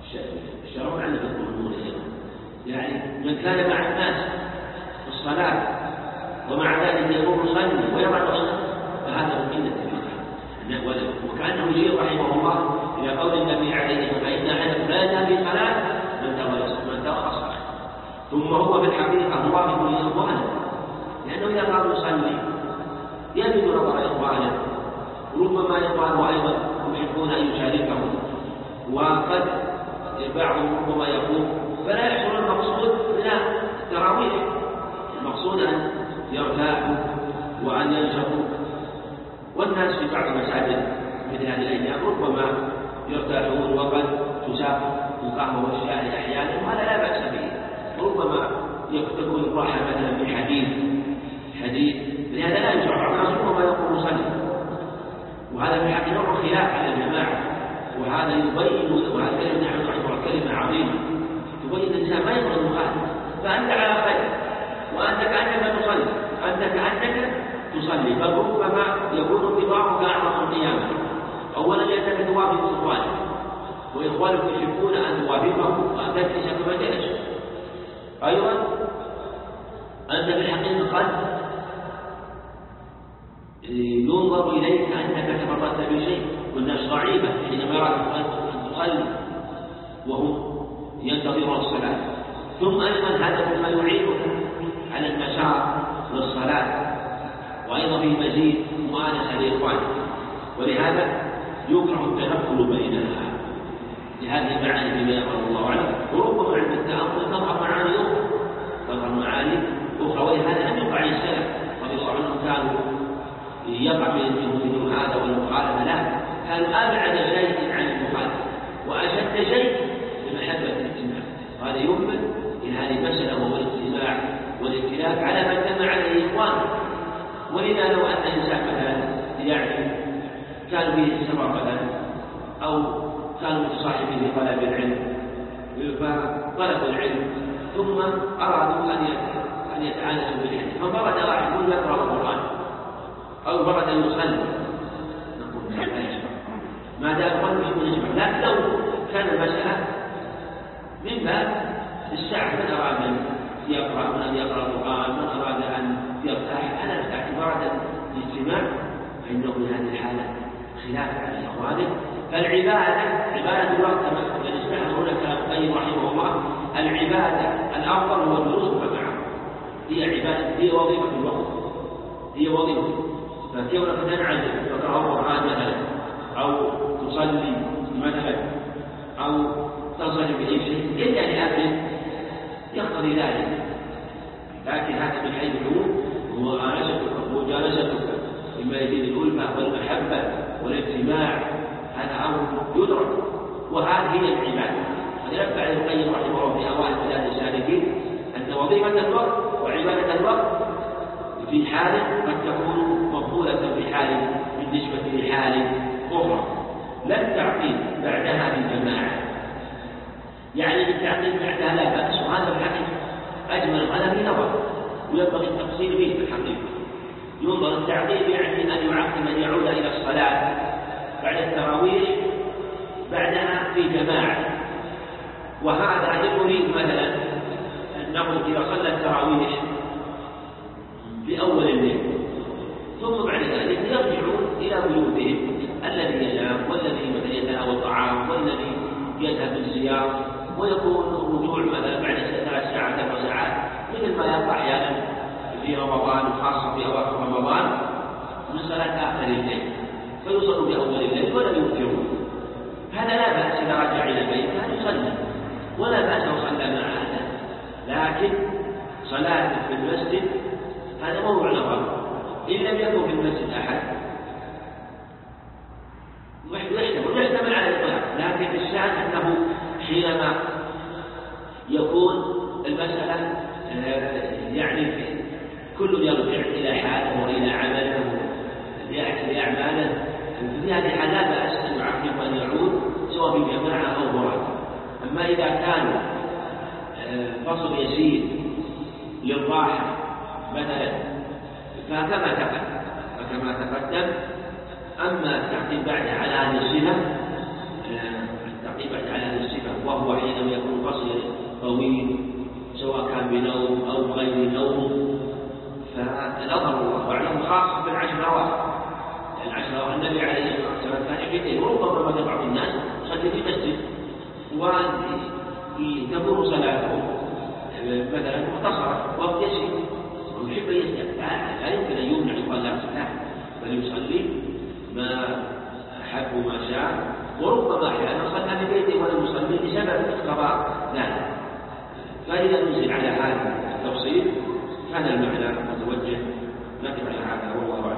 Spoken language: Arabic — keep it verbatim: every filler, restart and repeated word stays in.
الشرع عندنا الظهور يعني من كان مع الناس في الصلاة ومع ذلك يقوم يصلي ويضع نفسه فهذا من قلة الإيمان. وكأنه يشير رحمه الله إلى قول النبي عليه الصلاة والسلام فإن أحدكم لا ينام في صلاة من ترخص له، ثم هو في الحقيقة موافق لإخوانه، لأنه إذا قام يصلي يجد نظر إخوانه، ربما إخوانه أيضا يحبون أن يشاركهم، وقد بعضهم ربما يقوم فلا يحصل المقصود من التراويح. المقصود أن يرتاحوا وأن ينشطوا، والناس في بعض المساجد مثل هذه الأيام ربما يرتاحون وقد تساق القهوة والشاي أحيانا، وهذا لا بأس به. ربما تكون الراحة مثلا في حديث حديث لهذا لا يشرع الناس ربما يقول صلي، وهذا في حق نوع خلاف على الجماعة، وهذا يبين وهذا كلمة نحن كلمة عظيمة تبين الإنسان ما يقول المخالف، فأنت على خير وأنت كأنك تصلي، أنت كأنك تصلي، بل ربما يكون انتظارك أعظم القيامة. أولا لأنك توافق إخوانك، وإخوانك يحبون أن توافقهم وأن تجلس كما جلسوا. أيضا أنت بالحقيقة قد ينظر إليك أنك تفرطت بشيء، والناس ضعيفة حينما يرى أن تصلي وهم ينتظرون الصلاة. ثم أيضا هذا ما يعينك على المسار للصلاة، وأيضا فيه مزيد مؤانسة لإخوانك، ولهذا يكره التنقل بينها لهذه المعاني فيما يقرأ الله عنه. وربما عند التأمل تظهر معاني أخرى تظهر معاني أخرى ولهذا لم يقع عن السلف رضي الله عنهم كانوا يقع منهم هذا والمخالفة، لا كانوا أبعد شيء عن المخالفة وأشد شيء بمحبة الاجتماع. وهذا ينبت إلى هذه المسألة وهو الاجتماع والائتلاف على ما اجتمع عليه إخوانه. ولذا لو أن الإنسان مثلا يعني كان به السفر مثلا أو كانوا متصاحبين في طلب العلم فطلبوا العلم ثم أرادوا أن يتعانسوا بالحديث، فبرد واحد يقول يقرأ القرآن أو برد أن يصلي، نقول لا يشرع ما دام قلب يكون يشرع. لكن لو كان المسألة من باب الساعة من أراد أن يقرأ من أن يقرأ القرآن من أراد أن يرتاح أنا أراد الاجتماع، فإنه في هذه الحالة خلاف على إخوانه. فالعبادة عبادة الوقت كما نسمعها هنا كلام القيم رحمه الله، العبادة الأفضل هو الجلوس معه، هي عبادة هي وظيفة الوقت هي وظيفة. فكيف تنعزل تقرأ القرآن مثلا أو تصلي مثلا أو تصلي بأي شيء إلا لأمر يقتضي ذلك، لكن هذا من حيث العموم ومجالستك مما يزيد الألفة والمحبة والاجتماع هذا أمر يدرك، وهذه هي العبادة. ونبع ابن القيم رحمه الله في أوائل بلاد السالكين أن وظيفة الوقت وعبادة الوقت في حال قد تكون مقبولة في حال بالنسبة لحال أخرى، لا التعقيد بعدها بالجماعة، يعني التعقيد بعدها لا بأس، وهذا الحقيقة أجمل هذا في نظر وينبغي التفصيل به في الحقيقة. ينظر التعقيد يعني أن يعقد من يعود إلى الصلاة بعد التراويح بعدها في جماعة، وهذا يريد مثلا أنه إذا صلى التراويح في أول الليل ثم بعد ذلك يرجعون إلى بيوتهم، الذي ينام والذي مثلا يتناول الطعام والذي يذهب للزيارة، ويكون الرجوع مثلا بعد ثلاث ساعات أو ساعات مثل ما يقع أحيانا في رمضان وخاصة في أواخر رمضان من صلاة آخر الليل، فيصلوا بأول الليل ولا ينكرون. هذا لا بأس إذا رجع إلى بيته أن يصلي، ولا بأس لو صلى مع أهله، لكن صلاة في المسجد هذا موضوع نظر. إن لم يكن في المسجد أحد يحتمل يحتمل على الإطلاق، لكن الشأن أنه حينما يكون المسألة يعني كل يرجع إلى حاله وإلى عمله لأعماله، في هذه الحالة لا بأس أن يعقب وأن يعود سواء في جماعة أو مراد. أما إذا كان فصل يسير للراحة مثلا فكما تقدم فكما تقدم أما التعقيب بعد على هذه الصفة التعقيب بعد على هذه الصفة وهو طويل سواء كان بنوم أو غير نوم، فنظر الله أعلم خاص بالعشر الأواخر، لأن العشر الأواخر النبي عليه الصلاة والسلام كان يعيدين، وربما بدا بعض الناس يصلي في المسجد وتمر صلاته مثلا مختصرة وقت يسير ويحب أن يسجد، لا يمكن أن يمنع يقال لا صلاة، بل يصلي ما أحب وما شاء، وربما أحيانا صلى في بيته ولم يصلي بسبب اقتضاء ذلك. فإذا نزل على هذا التفصيل كان المعنى متوجه، نقف على هذا والله